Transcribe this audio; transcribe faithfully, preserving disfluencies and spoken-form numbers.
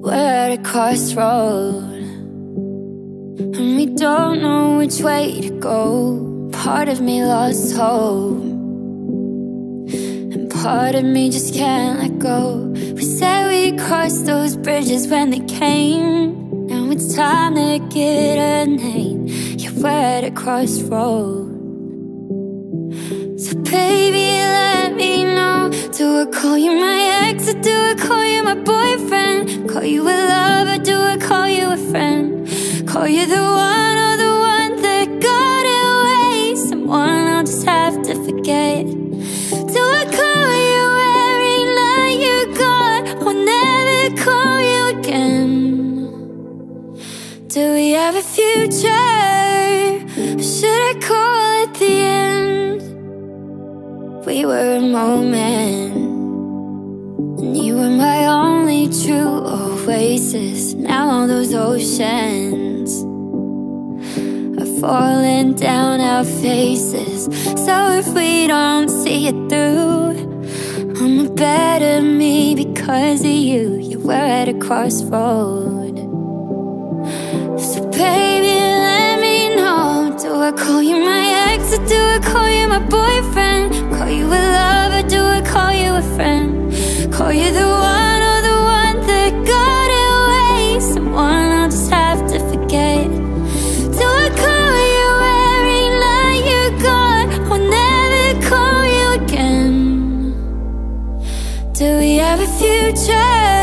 We're at a crossroad, and we don't know which way to go. Part of me lost hope, and part of me just can't let go. We said we'd cross those bridges when they came. Now it's time to get a name. Yeah, we're at a crossroad. So baby, let me know. Do I call you my ex, or do I call you my boyfriend? Call you a lover, do I call you a friend? Call you the one, or the one that got away? Someone I'll just have to forget. Do I call you every night you're gone, or never call you again? Do we have a future, or should I call it the end? We were a moment, and you were my only true oasis. Now all those oceans are falling down our faces. So if we don't see it through, I'm a better me because of you. Yeah, we're at a crossroad. So baby, let me know. Do I call you my ex, or do I call you my boyfriend? Call you a lover, do I call you a friend? Call you the one, or the one that got away? Someone I'll just have to forget. Do I call you every night you're gone, or never call you again? Do we have a future,